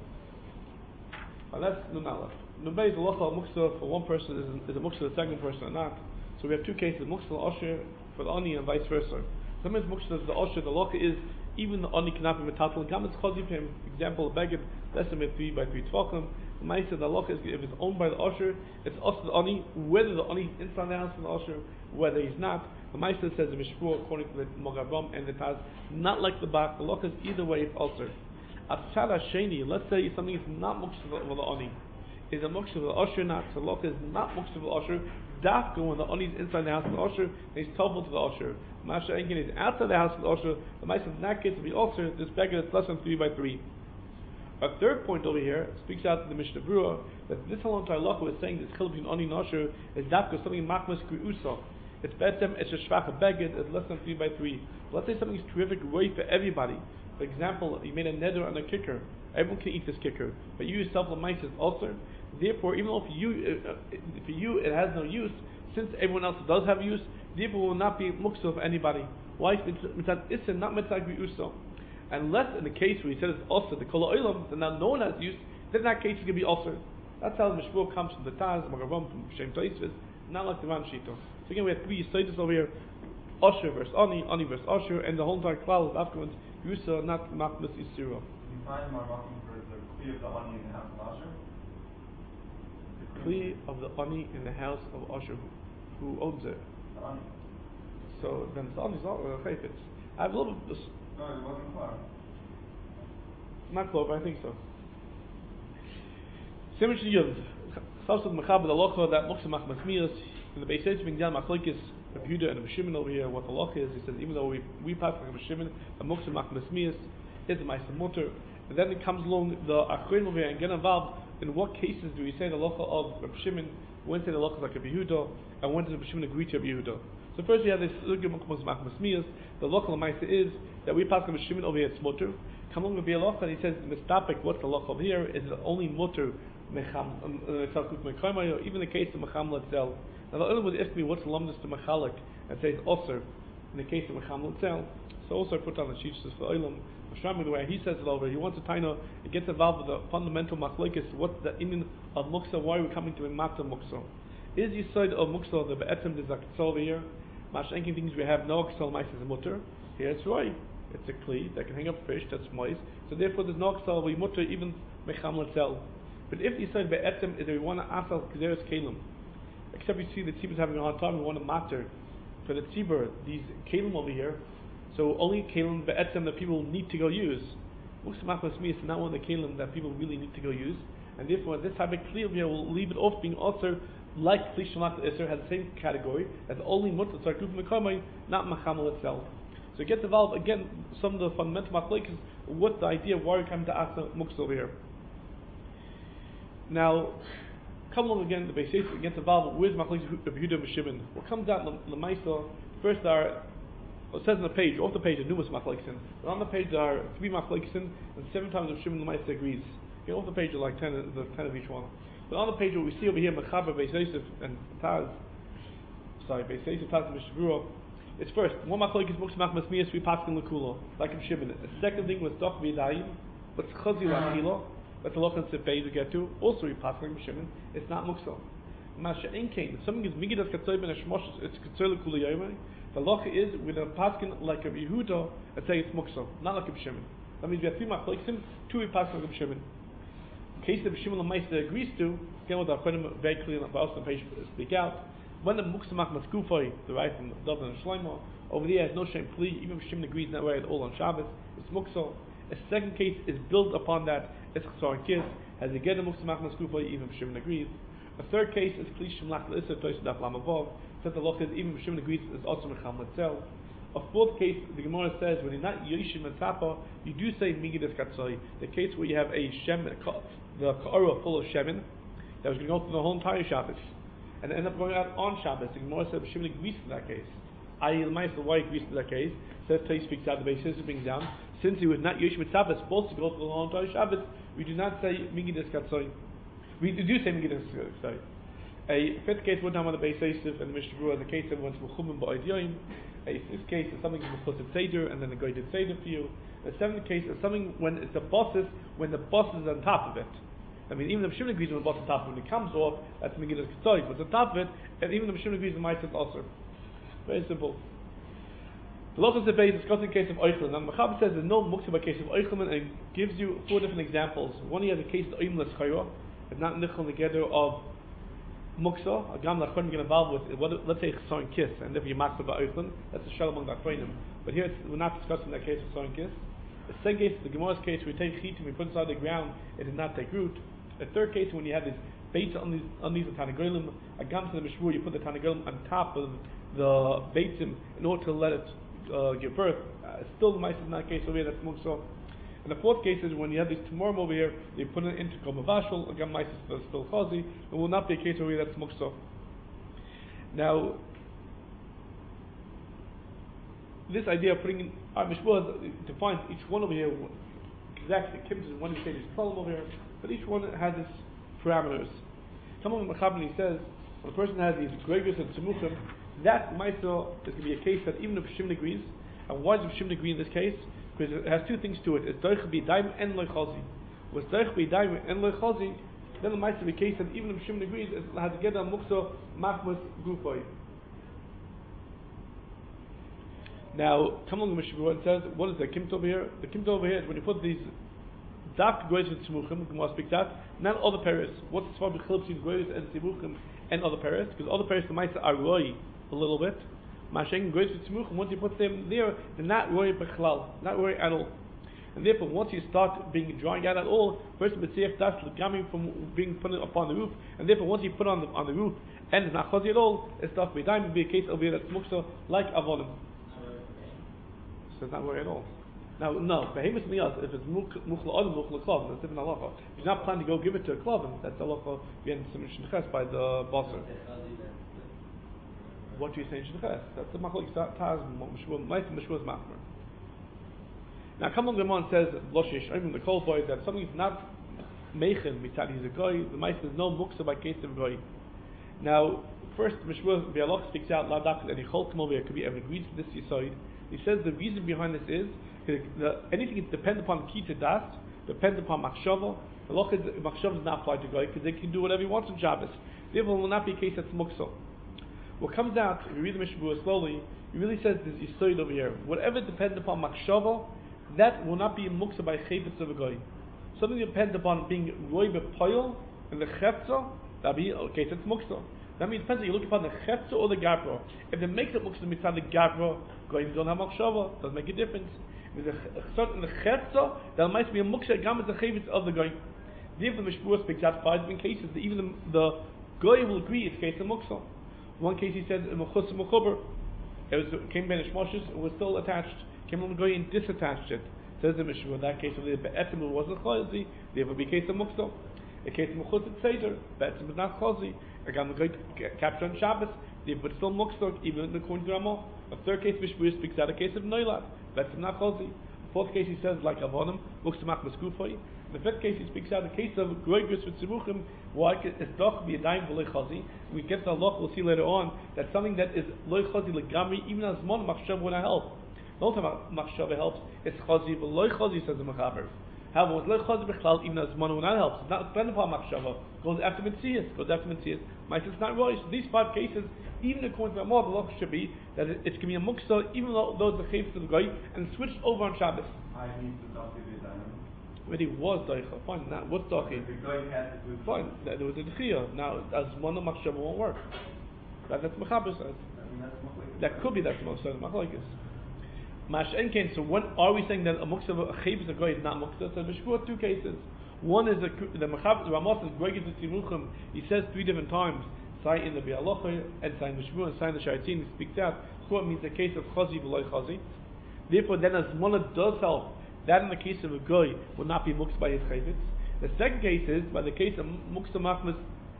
And that's Nunala. Nubay is a lochal muksa for one person is, is a muksa for the second person or not. So we have two cases, muksa al-osher for the ani and vice versa. Sometimes muksa is the osher, the locha is even the ani cannot be metatal and gamas chazi him. Example, beged less than three by three tvachim. The ma'isa the locha is if it's owned by the osher, it's also the ani, whether the ani is inside the house of the osher, whether he's not. The ma'isa says the mishpur according to the Mogavam and the Taz, not like the bach. The locha is either way it's also. Atzara sheni. Let's say something is not muksa for the ani. Is a muksa for the osher not? So locha is not muksa for the osher. Dafka when the ani is inside the house of the osher, he's total to the osher. Masha Enkin is outside the house of the osher. The ma'isa in that case will be also this beggar is less than three by three. A third point over here speaks out to the Mishnah Berurah that this halon ta'alacha is saying this chiluk between ani and osher is dafka something machmas kriusa. It's better, it's a shvacha beged, it's less than three by three. Let's say something is terrific way for everybody. For example, you made a neder on a kicker. Everyone can eat this kicker, but you yourself l'mais is also. Therefore, even though for you, uh, for you it has no use, since everyone else does have use, therefore will not be muksa for anybody. Why? Mitzad issa, not mitzad griuso. Unless in the case where he says it's also the kol olam, then now no one has use, then in that case it's going to be also. That's how the mishpur comes from the Taz, Magavam, from Shem Taisvis, not like the Ran Shito. So again, we have three Yisoidus over here. Osher versus Ani, Ani versus Osher, and the whole entire cloud is afterwards Yusa, not Machmas Isira. You find my marking for the Kli of the Ani in the house of Asher? The Kli of the Ani in the house of Osher, who, who owns it. The Ani. So then the Ani's not uh, Chayfetz. I have a little bit. No, it wasn't clear. Not close, but I think so. Simon Yud, Chassid Mechaber the Locha that Muksa Machmas Mias in the Beis Yosef being down Machlokes of Yehuda and B'Shimon over here. What the Locha is, he says even though we we pass like B'Shimon, the Muksa Machmas Mias is the Ma'aser Mutter, and then it comes along the Achronim over here and get involved in what cases do we say the Locha of B'Shimon, when say the Locha like a Yehuda, and when does the B'Shimon agree to Yehuda? So first we have this Sugya Muksa Machmas Mias. The Locha L'Ma'aser is that we pass like B'Shimon over here it's Mutter. Come along with the Locha and he says Mistapik. What's the Locha over here? Is it only Mutter? Even the case of Mecham itself. Now the other would ask me what's the lumdus to Mechalik and says Osir in the case of Mecham itself. So also I put on the sheets for Olam. The way he says it over, he wants to taina, it gets involved with the fundamental machlokes. What's the inyan of Muksa? Why are we coming to a Mata Muksa? Is the side of Muksa the Be'etzim the Zaktzah over here? Mashenking things we have no Aksal Mais is a mutter. Here it's right. It's a Kli that can hang up fish, that's mice. So therefore there's no Aksal, we mutter even Mecham itself. But if you said be'etzem is that we want to asal kzeres kelim, except you see the tzibur is having a hard time, we want to matter for the tzibur these kelim over here. So only kelim be'etzem that people need to go use. Muksa Machmas Mias is not one of the kelim that people really need to go use, and therefore this type of kli over here will leave it off being also like kli shemak iser has the same category as only mutter tzarkuf mekamay, not machamel itself. So get involved again some of the fundamental machlokes. What's the idea? Why are we coming to asal muksa over here? Now, come along again, the Beis Yosef gets involved. Where's Machlokes of Yehuda and B'Shimon? What comes out in the Maisa? First, there are, well, it says on the page, off the page, there are numerous Machlokes. But on the page, there are three Machlokes, and seven times of Shimon the Maisa agrees. You know, off the page, there are like ten, the ten of each one. But on the page, what we see over here, Mechaber, Beis Yosef, and Taz, sorry, Beis Yosef, Taz, and Mishabura. It's first, one Machlokes is Muksa Machmas Mias, we pass in Lekula, like in Shimon. The second thing was Doch V'Yadayim, what's Chazi L'Achila. That's the Loch and Sefei to get to. Also, we pass like Shimon. It's not Muksa. Masha Enkein. If something is Migidas Katzoy Ben Hashmosh, it's Katzoy Lekula Yomei. The Loch is with a paskin like a Yehuda and say it's Muksa, not like a Shimon. That means we have three Machlokes, two we pass like a Shimon. In case of Shimon L'Maisa agrees to, again with our Chodim very clear on the page speak out. When the Muksa Machmas Gufay, the right from David and Shlomo, over there has no shame plea. Even if Shimon agrees that way at all on Shabbos, it's Muksa. A second case is built upon that. It's Chasar and Kiss. Has he get a Muksa Machmas Gufay, even if Shimon agrees. A third case is Kli Shem Lach L'Isser Tosh Daf Lamavov. Said the Loch is even if Shimon agrees, it's also Mecham itself. A fourth case, the Gemara says, when you're not Yoshim and Tapa, you do say Migidas Katzoi. The case where you have a Shem, the Ka'ara full of Shemin, that was going to go through the whole entire Shabbos, and end up going out on Shabbos. The Gemara said Shimon agrees to that case. I E. the why agrees to that case. Says Tais speaks out the basis of being down. Since he was not Yoshim and Tapa, supposed to go through the whole entire Shabbos, we do not say Migidas Katzoi. We do say Migidas Katzoi. A fifth case, one time on the Beis Yosef and the Mishnah Berurah, in the case of went to Mechumim Ba'od Yoyim. A sixth case is something from a Seder, and then the guy did Seder for you. The seventh case is something when it's a bosses, when the boss is on top of it. I mean, even the Shimon agrees when the boss is on top of it, when it comes off, that's Migidas Katzoi. But on top of it, and even the Shimon agrees the Ma'aser also. Very simple. The Lochas debate is discussing the case of Oichlin. Now, the Mechaber says there's no muktzah by case of Oichlin, and gives you four different examples. One, he has a case of Oim L'Schayra, it's not Nichol together of Muksa, a gam lachronim get involved with, what, let's say Chasar and Kiss, and if you master by Oichlin, that's a shell among the Achronim. But here it's, we're not discussing that case of Chasar and Kiss. The second case, the Gemara's case, we take Chit and we put inside the ground, it did not take root. The third case, when you have this bait on these on these Tanagolim, a gam to the Mishmur, you put the Tanagolim on top of the baitim in order to let it uh, give birth. Uh, still, the mice is not case over here, that's Muksa. And the fourth case is when you have this Timorim over here, they put it into Komavashal, again, mice is still Chazi, it will not be a case over here, that's Muksa. Now, this idea of putting in, our Mishmur defines each one over here, exactly, Kim is one who says there's problem over here, but each one has its parameters. Come on, Mechaber, he says, when a person has these Gregors and Tzemuchim, that Maisa is going to be a case that even if Shimon agrees, and why does Shimon agree in this case? Because it has two things to it. It's Doich B'Yadayim and Lo Chazi. With Doich B'Yadayim and Lo Chazi, then the Maisa will be a case that even if Shimon agrees, it has to get a Muksa Machmas Gufay. Now, come along the Mishnah and says, what is the kimt over here? The kimt over here is when you put these dak goyis with tzimuchim, Gemara speaks out, not other paris. What's the problem between goyis and tzimuchim and other paris? Because other paris, the ma'isa are roi a little bit. Masheng goyis with tzimuchim, once you put them there, they're not roi bechlal, not roi at all. And therefore, once you start being drying out at all, first the mitzvah that's coming from being put upon the roof, and therefore once you put it on the on the roof and it's not chazi at all, it starts to be dime. It be a case over here that's muksa like avonim. So it's not worry at all. Now, no, behemoth something else. If it's muchla adam, muchla klav, that's different halacha. If you're not planning to go give it to a klav, that's halacha being submission ches by the bosser. What do you say in ches? That's the machlik taz mishmur, ma'is mishmur's machmer. Now, come on, the man says, Loshish, I mean the cold boy, that something is not meichen mitzad he's a goy. The ma'is is no muksa by case of goy. Now, first, Mishmur Bialok speaks out loud and he holds him over here. Could be ever agreed to this side. He says the reason behind this is that anything that depends upon kita das depends upon machshava. The loch is machshava does not apply to goy because they can do whatever he wants on Shabbos. Therefore, it will not be a case that's muksa. What comes out, if you read the Mishmur slowly, he really says this side over here. Whatever depends upon machshava, that will not be muksa by chayvitz of a goy. Something that depends upon being roy b'poil and the chefza, that'll be okay. So it's muksa. That means it depends if you look upon the chefza or the gavra. If it makes it muksa mitzad the gavra, goyim don't have machshava. Doesn't make a difference. If there's a certain the chefza, that might be a muksa gam as the chayvitz of the goy. Therefore, the Mishmur speaks out five different cases that even the, the goy will agree it's case of muksa. One case he said mechus mechuber. It was came ben ishmoshes. It was still attached. Came on the goy and disattached it. Says the Mishmur, in that case of the be'etim it wasn't chazi, there would be a case of muksa. A case of mechus et seder, be'etim is not chazi. Again, the goy capture on Shabbos, there would still muksa even in the according to Ramah. A third case Mishmur speaks out a case of noilad, be'etim not chazi. A fourth case he says like avonim, muksa mach maskufay. The fifth case he speaks out a case of goygus with tzimuchim, why it's doch be a daim v'loy chazi. We get to Allah, we'll see later on that something that is loy chazi legamri, even as mon machshav would not help. The only time machshava helps is chazi, but loy chazi says the mechaber. However, with loy chazi b'chlal, even as mon would not help. It's not dependent upon machshava. Goes after mitzias. Goes after mitzias. My it's not right. So these five cases, even according to Ramah, the law should be that it, it can be a muksa, even though those are chayvus of the goy, and switched over on Shabbos. I need to talk to the diamond. But he was daicha. Fine. Now what's daicha? The guy had to do. Fine. There was a dechia. Now as mon machshava won't work. That, that's mechaber says. I mean, that's machlik. That could be that's most certain machlokes. Mash enkein. So when are we saying that a muksa a chayvus of goy is not muksa? So Mishmur two cases. One is a, the mechaber. The Ramah says goy gets tzimuchim. He says three different times. Say in the Bialocha and say in Mishmur and say in the Sharitin. He speaks out. Chua means a case of chazi v'loy chazi. Therefore, then as mona does help. That in the case of a goy would not be muksa by his chayvus. The second case is by the case of muksa machmas.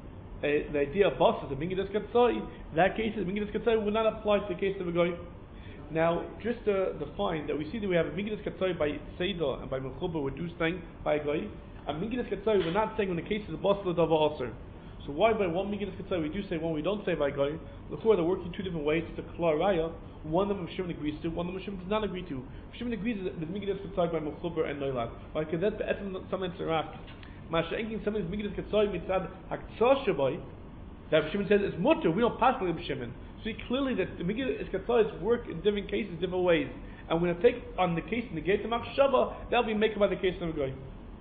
Uh, the idea of bosses of mingidas katzai. That case of mingidas katzai would not apply to the case of a goy. Now, just to define that we see that we have a mingidas katzai by Seidah and by Mechuba with do thing by a goy. And mingidas katzai we're not saying when the case is a boss of also. So why by one mingidas katzai we do say one we don't say by goy? Before they're working two different ways. It's a klar raya. One of them Shimon agrees to, one of them Shimon does not agree to. Shimon agrees that the mingidas katzai by Mechuba and Noilad. Why? Because that's the some tzarach. Masha enkin some of these mingidas katzai mitzad haktzah shabai. That Shimon says it's mutter. We don't pass like Shimon. See clearly that the Megillah Katzais work in different cases, different ways. And we're going to take on the case in the gate of Machshava, that'll be made by the case of a goy.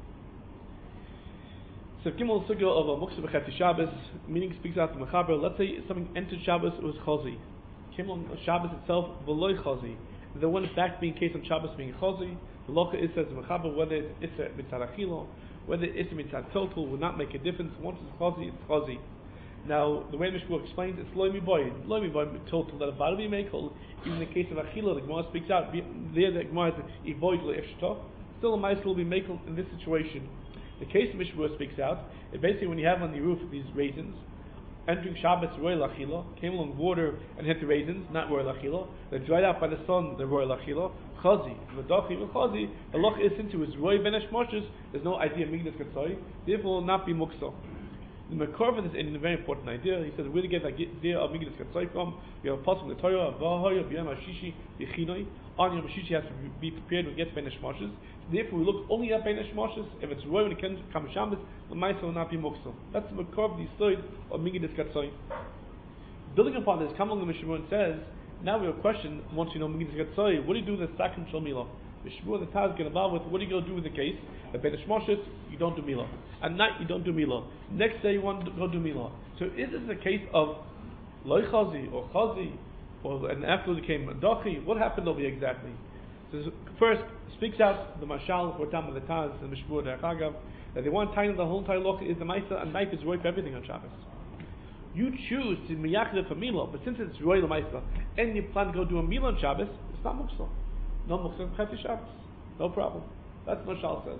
So Gimel Sugya of a Muksa B'Chetzi Shabbos, meaning speaks out to Mechaber. Let's say something entered Shabbos, it was Chazi. Came on Shabbos itself, V'loi Chazi. And then went back being case on Shabbos being Chazi. The Locha is says Mechaber, whether it's Issa Mitzad Achilo, whether it's Issa Mitzad Total, will not make a difference. Once it's Chazi, it's Chazi. Now, the way Mishmur explains, it's loimi boy. Loimi boy total that a bar be mekel. Even in the case of Achila, the Gemara speaks out. There, the Gemara says, "Ivoid le'efshta." Still, a mice will be mekel in this situation. The case of Mishmur speaks out. It basically, when you have on the roof these raisins, entering Shabbos royal achila, came along water and hit the raisins, not royal achila. They're dried out by the sun. They're royal achila. Chazi, v'dachi v'chazi. The loch is into his roy benesh moshes. There's no idea of migdas katzai. Therefore, will not be muksa. The Makar for this is a very important idea. He says, where to get that idea of Migdas Katzai from? We have a passage in the Torah, V'ahaya b'yam hashishi b'chinoi. On Yom Hashishi has to be prepared when it gets Bein Hashmoshes. Therefore, we look only at Bein Hashmoshes. If it's roy when it comes to Shabbos, the Maisa will not be Muksa. That's the Makar of the side of Migdas Katzai. Building upon this, come along the Mishmur and says, Now we have a question. Once you know Megiddo Katsoi, what do you do with the second Shal Milah? The Shmuel the Taz get involved with. What are you going to do with the case? The Ben Shmoshes, you don't do Milah. At night you don't do Milah. Next day you want to go do Milah. So is this a case of Loi Chazi or Chazi, or and afterwards it came Dachi? What happened over here exactly? So first speaks out the Mashal for Tam of the Taz and the Mishmur the Chagav that they want to the whole entire loch is the Maisa, and knife is right for everything on Shabbos. You choose to miyachid for Milah, but since it's royal Maisa and you plan to go do a Milah on Shabbos, it's not Muksal. No Muksal Chati Shabbos. No problem. That's what Mashal says.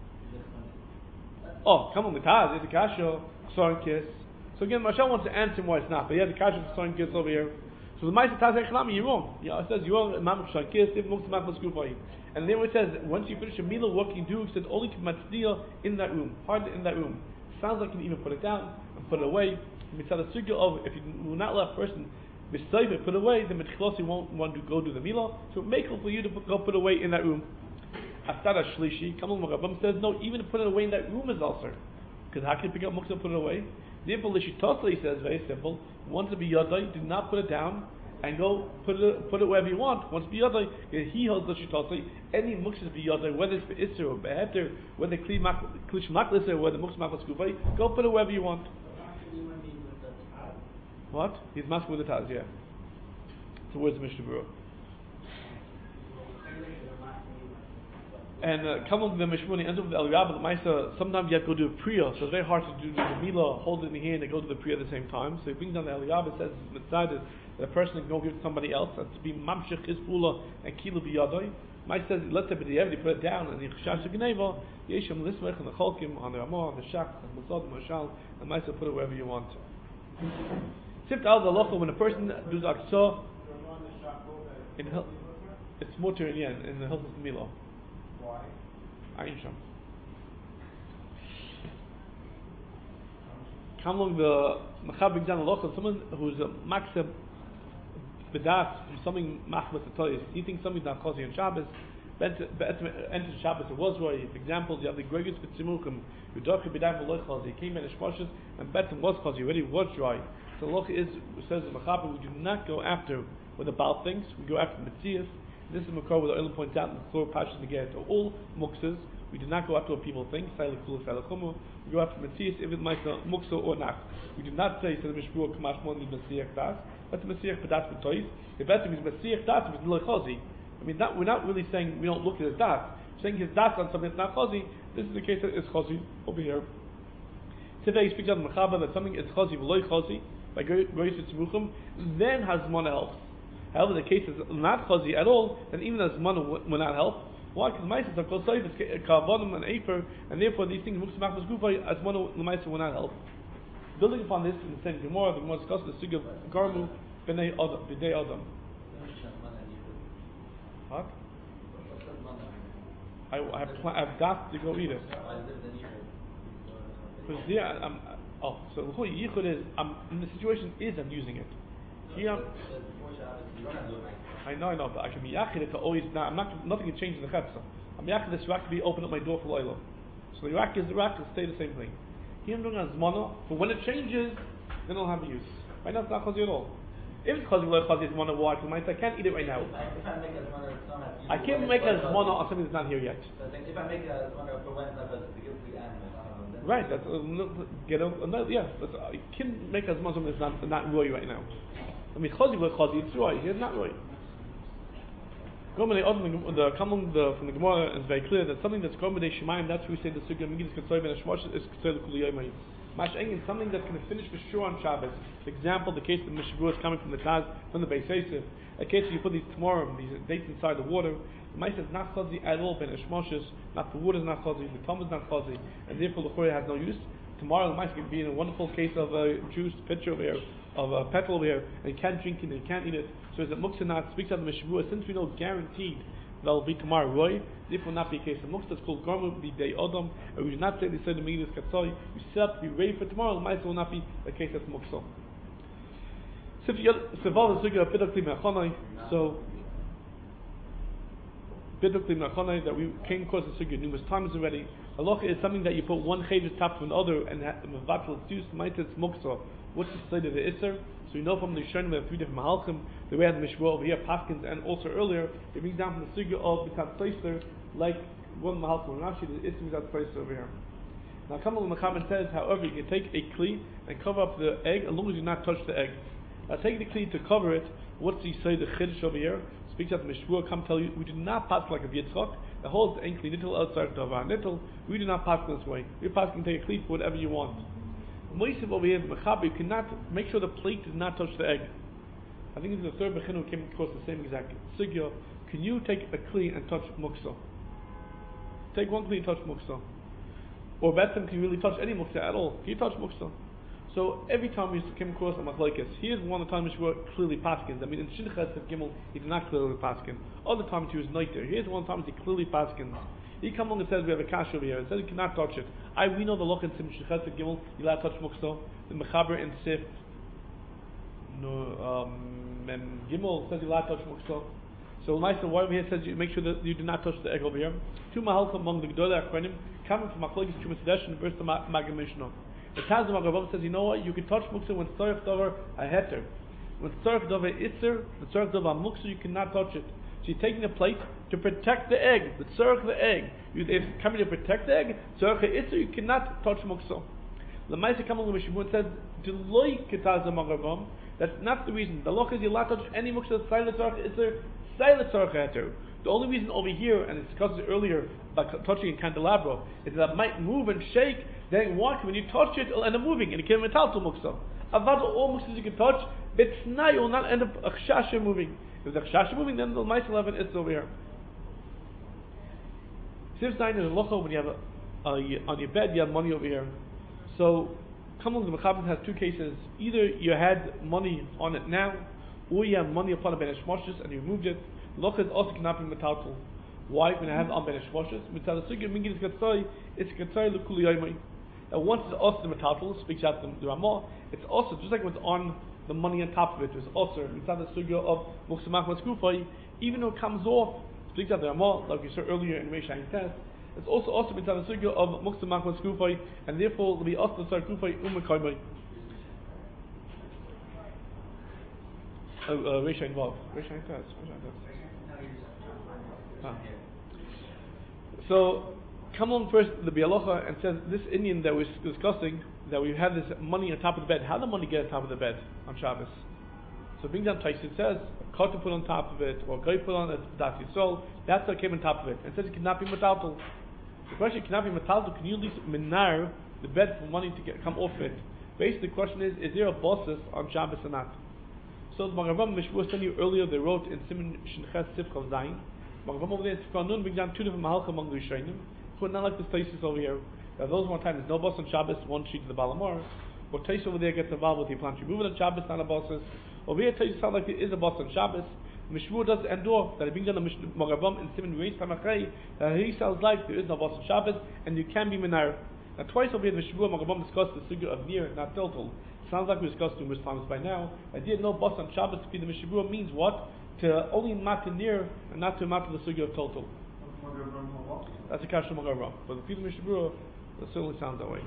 Oh, come on with Taz, it's a Kasha, Soren Kiss. So again, Mashal wants to answer why it's not, but he has a Kasha for Soren Kiss over here. So the Maisa Taz Echlami, you're wrong. Yeah, it says you're wrong, Imam Soren Kiss, if Muksal Machmas Kufay. And then it says, once you finish a Milah, what can you do? It says only to Matzdiya in that room, hard in that room. Sounds like you can even put it down and put it away. Mitzad the sugya of if you will not let a person beside it put away, then Mitchlosi won't want to go do the Milah. So make it for you to put, go put away in that room. After Shlishi, Kamal Magabam says no, even to put it away in that room is also. Because how can you pick up Muksa and put it away? Therefore, Lishitosli says very simple. Once it be Yadai, do not put it down and go put it put it wherever you want. Once it be Yadai, he holds Lishitosli. Any Muksa be Yadai, whether it's for Isser or Beheter, whether Klish Maklis or whether Muksa Maklis Kufay, go put it wherever you want. What? He's masking with the Taz, yeah. So where's the Mishnah Berurah? And uh, come on the Mishmuni, ends up with the Eliyab, the Maisa, sometimes you have to go do a Priya, so it's very hard to do the Milah, hold it in the hand and go to the Priya at the same time. So he brings down the Eliyab, it says that a person can go give it to somebody else, that's to be Mamshech, his Pula, and Kilu Biyadoi. Maisa says, let's say, but the put it down, and the Chashash Geneva, Yesham Lismech, and the Cholkim, on the Ramah, on the Shach, and the Masad, and Mashal, and Maisa put it wherever you want. Sift al the lochel when a person does aksa in Hil- it's mutter in yen in the Hilchos Milah. Why? Ayin Sham. Come along the Machab exam lochel, someone who's a maxim bedas from something machmas to tell you. He thinks something's not chazi on Shabbos. Enter Shabbos it was right. For example, you have the Gregus B'tzimuchim, Yudachi B'dayim V'loy Chazi. He came in Shmoshes and Betzim was chazi already was dry. So loch is says the Machaber we do not go after what the Baal thinks. We go after the Metzias. This is Makar where the Olam points out in the Thor Pashas Negeh to all Muksas. We do not go after what people think. Silent Kula Silent Chumu. We go after Metzias if it might be Muksa or not. We do not say to the Mishpur Kamash Mon Messiach Das. But the Messiach Padas B'Tois. If that means Messiach Das, it's Lo Chazi. I mean, that, we're not really saying we don't look at his das. We're saying his das on something that's not chazi. This is the case that it's chazi over here. Today he speaks on the Mechaba that something is chazi v'loy chazi by Goyis Tzmuchim, then Hazmana helps. However, the case is not chazi at all, then even Hazmana will not help. Why? Because Ma'aser are called Saif, it's Kavanim and Afer, and therefore these things Muksa Machmas Gufay, Hazmana L'Ma'aser will not help. Building upon this in the same Gemara, the Gemara discusses the Sugya of Garmu B'nei Adam, B'nei Adam. What? I, I have pl- I've got to go eat it. Because there, I'm, oh, so the whole yichud is, I'm in the situation is I'm using it. Here, I'm, I know, I know, but I can be yachid it to always. Now, I'm not, nothing can change in the chepsa. I'm yachid this rack to be open up my door for Loila. So the rack is the rack will stay the same thing. Here I'm doing a zmana, but when it changes, then I'll have a use. Right now it's not chazi at all. If it's chazi, like chazi, it's one of water. I can't eat it right now. If I, if I make a zmana, it's not have I can't make a zmana on something that's not here yet. So I think if I make a zmana for when it's not to give the animal, then Right. That's uh, get a, uh, yeah. That's, uh, I can make a zmana something that's not not roy right now. I mean chazi, like chazi, it's roy. It's not roy. The coming the from the Gemara is very clear that something that's Gombedei Shemayim, that's who we say the Sugya Megiddo Katsoi Ben Hashmosh is Katsoi L'Kuliyayim. Mash Engin, something that's going to finish for sure on Shabbos. For example, the case of the Mishabur is coming from the Taz, from the Beis Yosef. A case where you put these tomorrow, these dates inside the water. The Maisa is not chazi at all. Ben Hashmosh, not the water is not chazi, the Tom is not chazi, and therefore the Chorei has no use. Tomorrow the Maisa can be in a wonderful case of a juice pitcher over here, of a petrol over here, and you can't drink it, and you can't eat it. So is it Muksanat speaks out of the Mishabur, since we know guaranteed that will be tomorrow roy, this will not be a case of Muksa, it's called Garmu B'Dei Adam, and we do not say they say the Megiddo Katsoi, we set up to be ready for tomorrow, the Maisa will not be a case of Muksa. So, so typically Nachonai that we came across the sugya numerous times already. Halacha is something that you put one chayv top to another and mevatel tzus maitis muksa. What's the state of the iser? So we know from the Rishonim we have three different mahalchim. The way of the Mishra over here, Paskins, and also earlier it brings down from the sugya of Mitzat Teiser, like one mahalchim Rashi, the iser Mitzat Teiser over here. Now Kamal Makaman says, however, you can take a kli and cover up the egg as long as you not touch the egg. Now take the kli to cover it. What's he say the chiddush over here? Speaks out the Mishra, come tell you, we do not pass like a Yitzchak, that holds the ankle nittel outside of our nittel. We do not pass this way. We pass can take a kli for whatever you want. Moisiv over here, the Mechaber, you cannot make sure the plate does not touch the egg. I think it's the third Bechinu who came across the same exact sugya. Can you take a kli and touch muksa? Take one kli and touch muksa. Or better, can you really touch any muksa at all? Can you touch muksa? So every time we came across a machlokes, here's one of the times we were clearly paskin. I mean, in Shinchas of Gimel, he did not clearly paskin. Other times he was noiter. Here's one time he clearly paskin. He comes along and says we have a kash over here. It says you cannot touch it. I we know the loch in Shinchas of Gimel. You allowed to touch muksa. The mechaber in Sif, no, um, and Gimel says you allowed to touch muksa. So nice and why over here says you make sure that you do not touch the egg over here. Two mahalchim among the Gedolei Achronim coming from machlokes Chumas Hadesh and verse the Magid Mishnah. The Taz of Magid says, you know what, you can touch muksa when tzarech davar a heter. When tzarech davar itzer, when tzarech davar muksa, you cannot touch it. So you're taking a plate to protect the egg, the tzarech the egg. You, if coming to protect the egg, tzarech itzer, you cannot touch muksa. The Ma'aseh Kamal Mishimun says, Deloi Ketaz of Magid. That's not the reason. The loch is you're allowed to touch any muksa, silent tzarech itzer, silent tzarech heter. The only reason over here, and it's discussed earlier about touching a candelabra, is that it might move and shake. Then what? When you touch it, it'll end up moving, and it can metal to muksa. Avad all muksas you can touch, but snai will not end up a chshasha moving. If the chshasha moving, then the mice will have an it's over here. Siv nine is a locha when you have a, a, on your bed, you have money over here. So, Kamal the Mechaber has two cases. Either you had money on it now, or you have money upon a ben hashmoshes and you removed it. Locha is also cannot be metaltal. Why? When I have on ben hashmoshes, mitzad sugya mingin is gatzai, it's gatzai l'kuli yoymai. And once it's also the metaltal, speaks out the, the Ramah, it's also just like what's on the money on top of it. It's also mitzad the sugya of muksamach maskufay. Even though it comes off, speaks out the Ramah, like we saw earlier in Reish Ayin Tes. It's also also mitzad the sugya of muksamach maskufay, and therefore it'll be also the sarkufay umakaymai. Oh, uh, Reish Ayin Vav, Reish Ayin Tes, Reish Ayin Tes. Ah. So, come on first the Bialocha and says this Indian that we're discussing, that we have this money on top of the bed. How did the money get on top of the bed on Shabbos? So brings down Taisha, it says a cotton put on top of it, or a guy put on a Das Yisrael, that's what came on top of it. And it says it cannot be metaltal. The question cannot be metaltal, can you at least minar the bed for money to get come off it? Basically the question is, is there a bosses on Shabbos or not? So the Magavam Mishmur sent you earlier, they wrote in Siman Shinches Sifchav Zayin. Magavam over there in Sifchav Nun brings down two different mahalchim among the Rishonim. But not like this Taisus over here. Now those one time there's no boss on Shabbos, one sheet to the Balamor. Or Taisus over there gets involved with the plant remove it on Shabbos, not a bosses. Over here Taisus sounds like there is a boss on Shabbos. Mishmur does endure that it brings down the Magavam in Siman Reis Tamachai that he sounds like there is no boss on Shabbos and you can be minar. Now twice over here the Mishmur Magavam discussed the sugya of near, not tiltal. Sounds like we discussed numerous times by now. I did know boss on Shabbos to be the Mishmur means what? To only matter near and not to matter the sugya of total. That's a kasha Magavam. But the people Mishabura, it certainly sounds that way.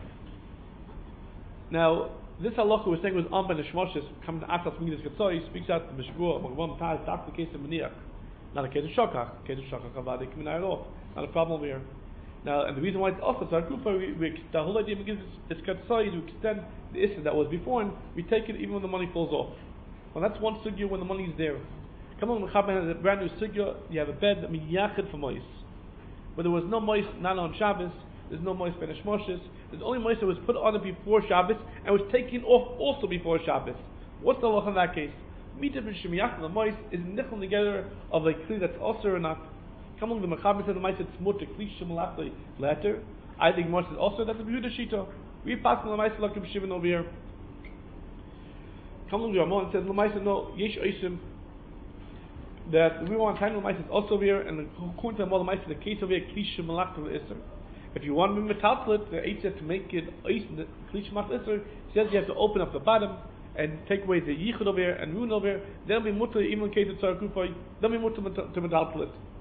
Now, this halacha we're saying was on ben hashmoshes, coming to Atas Midas Gatzoi, speaks out the Mishabura, Magavam Taz, that's the case of Maniach. Not a case of Shokach. Case of Shokach, Avadik, Minayat off. Not a problem over here. Now, and the reason why it's also Sarkufa, we, we, the whole idea is it's Gatzoi to extend the Issa that was before, and we take it even when the money falls off. Well, that's one sugya when the money is there. Come on, Mechaber has a brand new sugya, you have a bed, I mean, Yachid for Mois. But there was no moist not on Shabbos, there's no moist ben hashmoshes, there's only moist that was put on it before Shabbos and was taken off also before Shabbos. What's the law in that case? Mita b'shemiyach and the moist is nichel together of a kli that's also or not. Come on, the Mechaber says the moist it's smut, a kli shemalach letter. I think moist is also, that's a Yehuda Shita. We pass on the moist like Shimon over here. Come on, the Ramon says the moist no, yesh oisim. That we want time mice is also over here, and according to the model mice, the case over here, klisha malach iser. If you want to be metaltlet, the eight said to make it iser, klisha malach iser, says you have to open up the bottom and take away the yichud over here and ruin over here. Then be mutter even in case of tzarkupai. Then be mutter to metaltlet.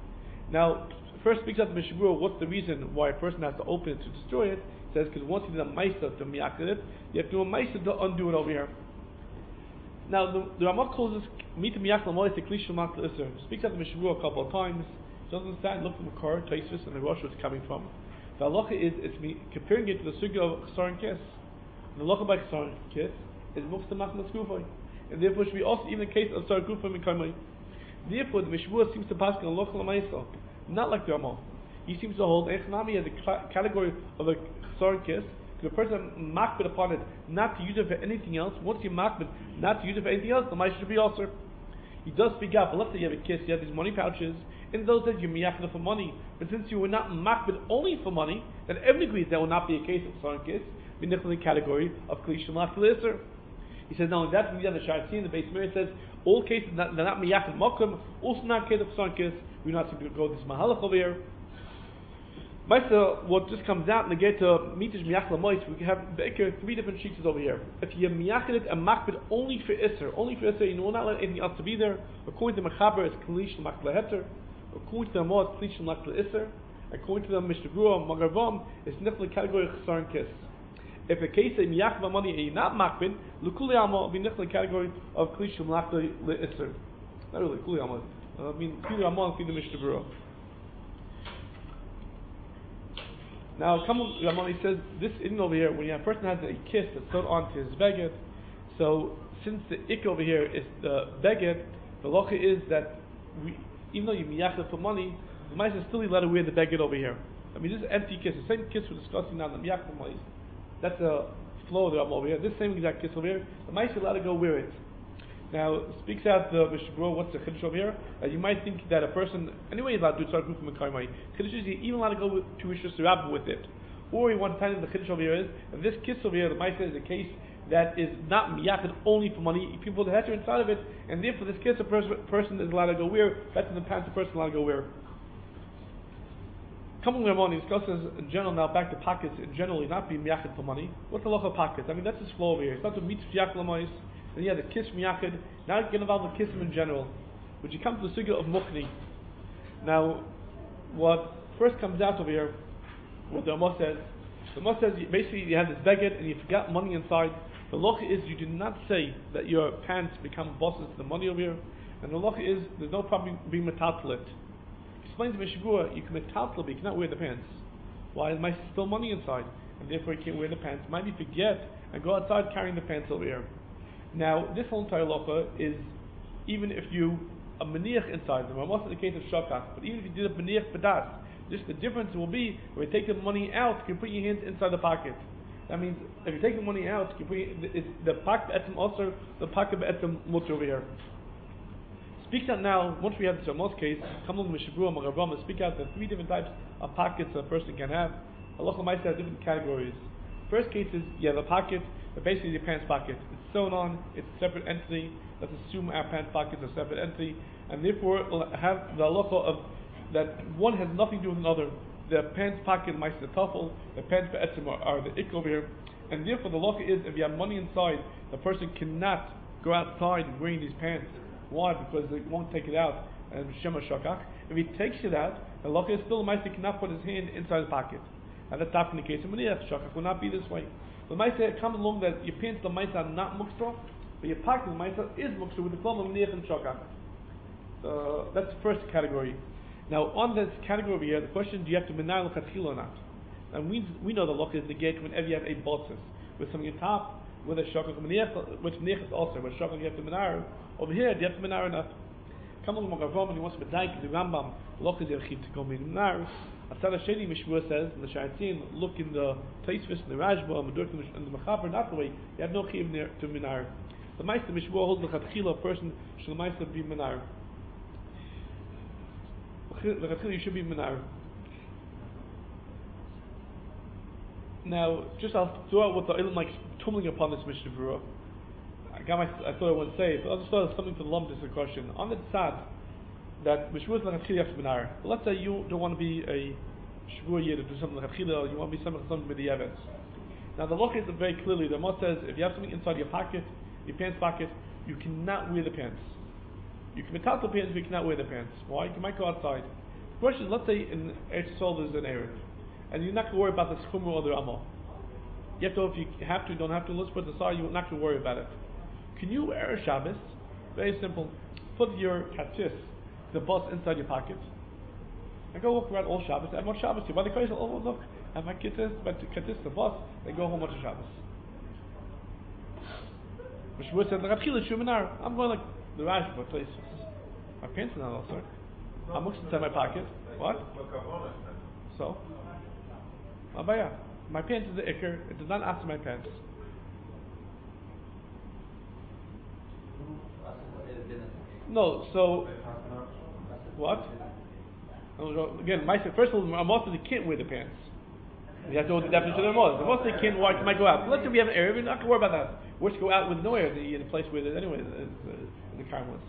Now, first speaks out the Mishnah Berurah, what's the reason why a person has to open it to destroy it? It says because once you did a Maisa to miyakid it, you have to do a Maisa to undo it over here. Now, the, the Ramah calls this Mita Miyakid L'Mois a Klish Makla Isser. Speaks out the Mishnah Berurah a couple of times. Doesn't understand, look at the Makar, Taisvis, and the Rosh where it's coming from. The halacha is, it's me, comparing it to the sugya of Chsar and Kiss. The halacha by Chsar and Kiss is Muksta Makla Skufay. And therefore should be also even the case of Sar Gufay and Kaimai. Therefore, the Mishnah Berurah seems to pass on a local Lamaisa, not like the Ramah. He seems to hold Echnami as a cl- category of a Chsar and Kiss, because a person makbid upon it not to use it for anything else. Once you makbid not to use it for anything else, the Maisa should be also. He does speak out, but let's say you have a kiss, you have these money pouches, in those days you're miyakid for money. But since you were not makbid only for money, then everyone agrees that will not be a case of Chsar and Kiss, in the category of Klish Makla Isser. He says, no, that's when the other Sharatzin, the base Mary says, all cases that they're not miyakid mokum, also not case of Chsar and Kiss, we're not supposed to go this mahalach over here. Maisa, what just comes out and they get to mitish miyakid l'mois, we have three different sheets over here. If you miyakid it and makbid only for Isser, only for Isser, you will not let anything else to be there. According to Mechaber, it's Klish Makla Heter. According to the Ramah, it's Klish Makla Isser. According to the Mishnah Berurah, Magarvam, it's not the category of Chsar and Kiss. If a case of miyakid money and you're not makbid, l'kuli alma will be not the category of Klish Makla Isser. Not really, kuli alma. I mean, kuli alma and the Mishnah Berurah. Now, Kamal Ramani says this in over here, when a person has a kiss that's sewed onto his beged, so since the ik over here is the beged, the locha is that we, even though you miyakid for money, the mice is still allowed to wear the beged over here. I mean, this is empty kiss, the same kiss we're discussing now, the miyakid for money. That's a flow of the Ramah over here. This same exact kiss over here, the mice are allowed to go wear it. Now, speaks out the Mishnah Berurah, what's the Chiddush over here? Uh, you might think that a person, anyway, is allowed to do Tzar Gufim and Kaimai. Chiddush is you're even allowed to go to Rishus Rabbah with it. Or you want to tell you the Chiddush over here is, if this kiss over here, the Maisa is a case that is not miyakid only for money, people put the heter inside of it, and therefore this kiss a pers- person is allowed to go wear, better than pants a person is allowed to go wear. Coming Ramon, he discusses in general now, back to pockets, in general, not being miyakid for money. What's the loch of pockets? I mean, that's his flow over here. It's not to meet Shiyach Lamois. Then you have the kiss miyakid. Now you get involved with kissim in general. But you come to the sugya of mukni. Now, what first comes out over here, what the Ramah says, the Ramah says basically you have this beged and you forgot money inside. The loch is you do not say that your pants become bosses to the money over here. And the loch is there's no problem being metatlet. Explains to Mishnah Berurah, you can metatlet, but you cannot wear the pants. Why? There might be still money inside, and therefore you can't wear the pants. Might you forget and go outside carrying the pants over here. Now, this whole entire locha is even if you a maniach inside them. I'm also in the case of shakach, but even if you did a maniach padas, just the difference will be when you take the money out, you can put your hands inside the pocket. That means if you take the money out, you can put it's the pocket etzem also the pocket etzem mutter over here. Speaks out now. Once we have this Ramah's case, come along with Mishnah Berurah, Magarvam, speak out the three different types of pockets a person can have. Halacha Maisa has different categories. First case is you have a pocket, but basically your pants pocket. It's sewn on, it's a separate entity. Let's assume our pants pocket is a separate entity, and therefore it'll have the halacha of that one has nothing to do with another. The pants pocket might be the tafel, the pants be'etzim are, are the ik over here, and therefore the halacha is if you have money inside, the person cannot go outside wearing these pants. Why? Because they won't take it out and shema shakach. If he takes it out, the halacha is still the ma'aser cannot put his hand inside the pocket. And that's not in the case of maniach. Shakach will not be this way. The ma'aser comes along that your pants the ma'aser are not muksra, but your pocket the ma'aser is muksra with the form of maniach and shakach. Uh, that's the first category. Now on this category over here, the question: do you have to menar l'chatchila or not? And we we know the loch is negate whenever you have a bosses with something on top, with a shakach maniach, which maniach is also with shakach you have to menar. Over here, do you have to menar or not? Come on, Magarvam, and he wants to bedaik the Rambam. Loch is yerchid to go menar. Asad Hasheni Mishmur says in the Sharatzin, look in the Taisvis, in the Rajba, and the Mechaber, not the way you have no chiv to menar. The Meister Mishmur holds the Chatchila, a person should the Meister be menar. The Chatchila you should be menar. Now, just I'll throw out what the Ilm likes tumbling upon this Mishnah Berurah. I got my, I thought I wouldn't say it, but I just thought it was something to lump this question. On the tzad, that Mishmur is like a chili menar. But let's say you don't want to be a shvur yid to do something like a chili, you want to be something something with the evidence. Now the law is very clearly. The Ramah says if you have something inside your pocket, your pants pocket, you cannot wear the pants. You can metal the pants, but you cannot wear the pants. Why? You might go outside. question is, let's say in Eretz Yisrael there's an Erev, and you're not going to worry about the Schumra or the Ramah. You have to, if you have to, don't have to, let's put it aside, you're not going to worry about it. Can you wear a Shabbos? Very simple. Put your katis, the bus, inside your pocket, and go walk around all Shabbos. And what Shabbos do? By the case, oh look, I have my katis, my katis, the bus, and go home on Shabbos. Mishmur said, I'm going like the Rashba place. My pants are not also. I'm looking inside my pocket. What? So? Abaya. My pants is the ikr. It does not ask my pants. No, so what? Again, my first of all, most of the can't wear the pants. You have to know the definition of the most. Most of the can't wear, might go out. Let's say we have an area, we're not going to worry about that. We're just go out with no air in a place where there's anyway in the Carmelites.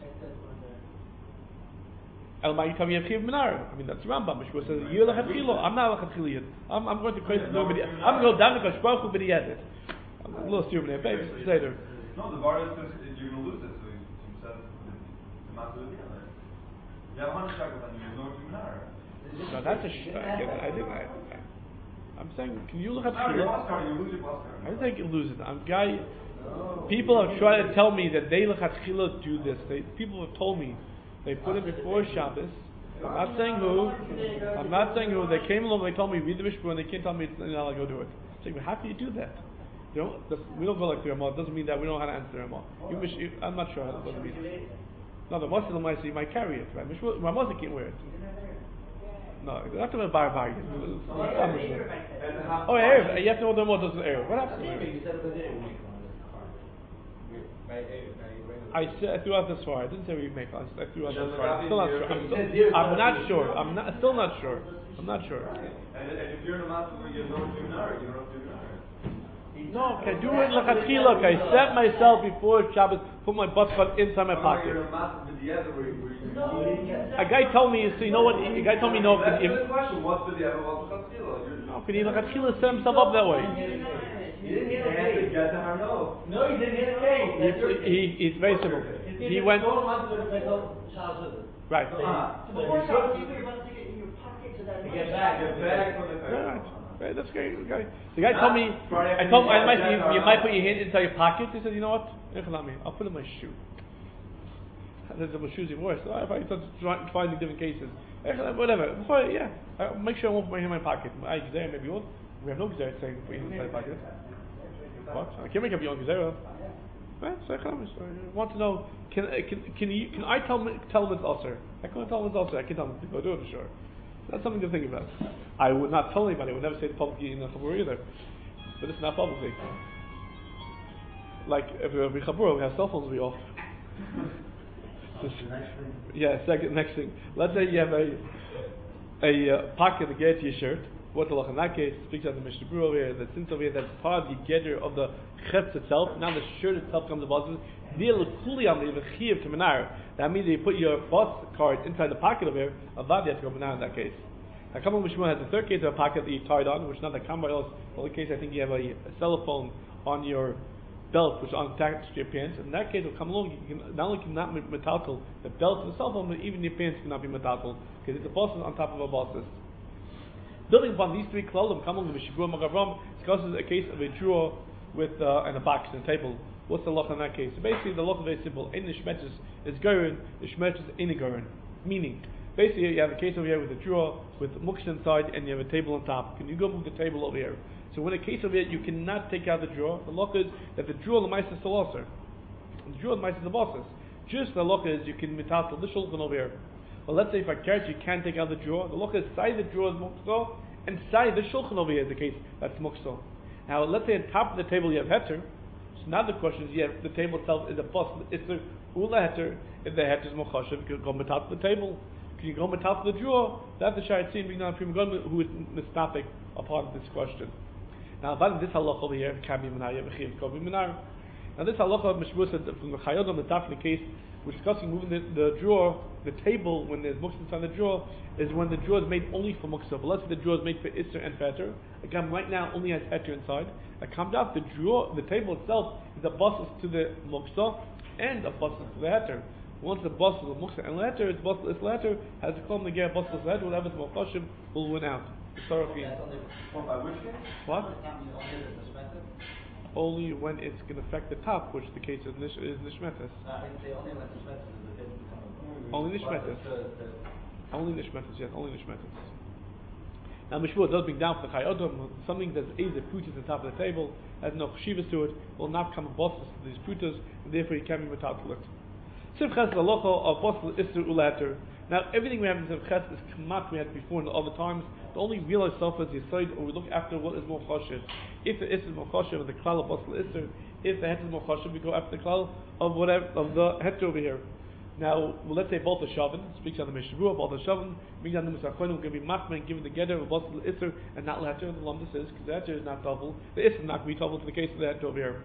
El Ma'yitam Yechiv Minar. I mean that's Rambam. Mishmur says you're lachatchila. I'm not lachatchila. I'm I'm going to create the nobody. I'm going to go down to Kosh Baruch Hu b'di'edet. I'm a little stupid there, baby. Say there. No, the bar says you're going to lose it, so he says the master of the other. You have one shekel and you know Minar. No, that's a. Sh- I, I think I. I'm saying, can you look at no, your plus card, you lose your plus card. I don't think you lose it. I'm guy. People have tried to tell me that they lachatchila do this. They people have told me. They put it before Shabbos. I'm not saying who. I'm not saying who. They came along. They told me read the Mishmur, and they can't tell me you're not allowed to go do it. I'm saying, well, how can you do that? You know, we don't go like the Ramah. It doesn't mean that we don't know how to answer the Ramah. You, you, I'm not sure. It doesn't mean. No, the Muslim might say you might carry it. Right? Ramah can't wear it. No, you have to wear a bar bar. Oh, Erev. You have to know the Ramah doesn't Erev. What happened? I said I threw out this far. I didn't say we make. I threw out this far. I'm still not sure. I'm, still, I'm not sure. I'm not still not sure. I'm not sure. And, and if you're in a master where you don't do Minar, you don't do Minar. No, can I do it lachatchila? I set myself before Shabbos, put my butt inside my pocket. A guy told me, so you know what? A guy told me no. That's If, the question. What's the dieva? What's lachatchila? no, can he lachatchila set himself up that way? He didn't get a case. Get them or no? No, he didn't get a case. He, he, it's very simple. He went. Right. Uh-huh. So before Shabbos, you put your butt in your pocket so that To get back, get back from the Right. Right, that's great. Okay. The guy told me, I told him, I might, you, you might put your hand inside your pocket. He said, you know what? I'll put it in my shoe. There's my shoes even worse. So if I start finding different cases, whatever. Before, yeah, I'll make sure I won't put my hand in my pocket. I gzera, maybe won't. We have no gzera saying put your hand inside your pocket. What? I can't make up your own gzera. Right? So I want to know, can can can you can I tell tell him it's ulcer? I can't tell him it's ulcer. I can tell him to go do it for sure. That's something to think about. I would not tell anybody. I would never say it publicly in a chabur either. But it's not publicly. Like if we're in chabur, we have cell phones. We off. Yeah. Second, next thing. Let's say you have a a uh, pocket to get your shirt. What the law in that case speaks of the Mishnah Berurah over here. That since over here that's part of the getter of the chetz itself. Now the shirt itself comes above it. That means that you put your bus card inside the pocket of here. Avad you have to go banana in that case. Now, Kamal Mishmur has the third case of a pocket that you tied on, which is not the Kamal else. The other case, I think you have a, a cell phone on your belt, which is attached to your pants. In that case, will come along. You can not only cannot be metaltal the belt and the cell phone, but even your pants cannot be metaltal because it's a bosses on top of a bosses. Building upon these three klolim, Kamal Mishmur Magavram discusses a case of a drawer with uh, and a box and a table. What's the loch in that case? So basically, the loch is very simple. In the shmetches is goren, the shmetches is in a goren. Meaning, basically, you have a case over here with a drawer with a muksh inside, and you have a table on top. Can you go move the table over here? So when a case over here, you cannot take out the drawer. The loch is that the drawer the mice is still also. The drawer the mice is the bosses. Just the loch is you can metal the shulchan over here. Well, let's say if I catch, you can't take out the drawer. The loch is side the drawer is mukso, and side the shulchan over here is the case that's mukso. Now, let's say on top of the table you have heter. So now the question is, yeah, the table itself is a bus. It's a ula heter. If the heter is mochashiv, you can go metal to the table. Can you go metal to the drawer? That's the shayat being on prima who is mistopic upon this question. Now, about this halacha over here, can be menayah, v'chiv can be menayah. Now, this halacha Mishmur said from the chayod on the top in the case, we're discussing moving the, the drawer, the table when there's muksa inside the drawer, is when the drawer is made only for muksa. But let's say the drawer is made for isser and fetter. Again, right now only has heter inside. It comes out the drawer, the table itself is a basis to the muksa and a basis to the heter. Once the basel muksa and letter, it's basel is letter has to come to get basel letter. Whatever's mochashim will win out. Sorry. Well, by which case? What? Only when it's going to affect the top, which the case is nish is nishmetes. Only nishmetes. Only nishmetes. Yes, only nishmetes. Now Mishmur does bring down for the chayodom something that is a fruit on top of the table, has no chshivas to it, will not come a bosses to these frutas, and therefore you can't be metal to it. Simchas halacha of bosel iser ulater. Now everything we have in Simchas is kamat we had before in the other times. The only real self is Yisoid, or we look after what is more choshev. If it is more choshev of the klal of bosel iser, if the het is more choshev, we go after the klal of whatever of the het over here. Now, well, let's say both the Shavin, speaks on the Mishnah, both the Shavin, brings down the Musachon, we're going to be machman, given the Geder of Basel Isser, and not Letter, the Lumdus is, because the Heter is not double, the Isser is not going to be double to the case of the Heter over here.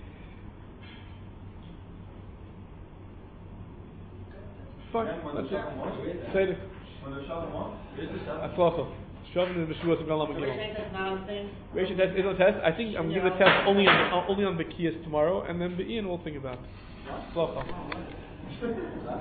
Fine, that's it. Say it. When the Shavin won? Atzlacha. Shavin and Mishnah, some Galam and Rishon test not on thing? Rishon test is on test. I think I'm going to give a test only on, uh, only on the Kiyas tomorrow, and then the Ian will think about it. Atzlacha.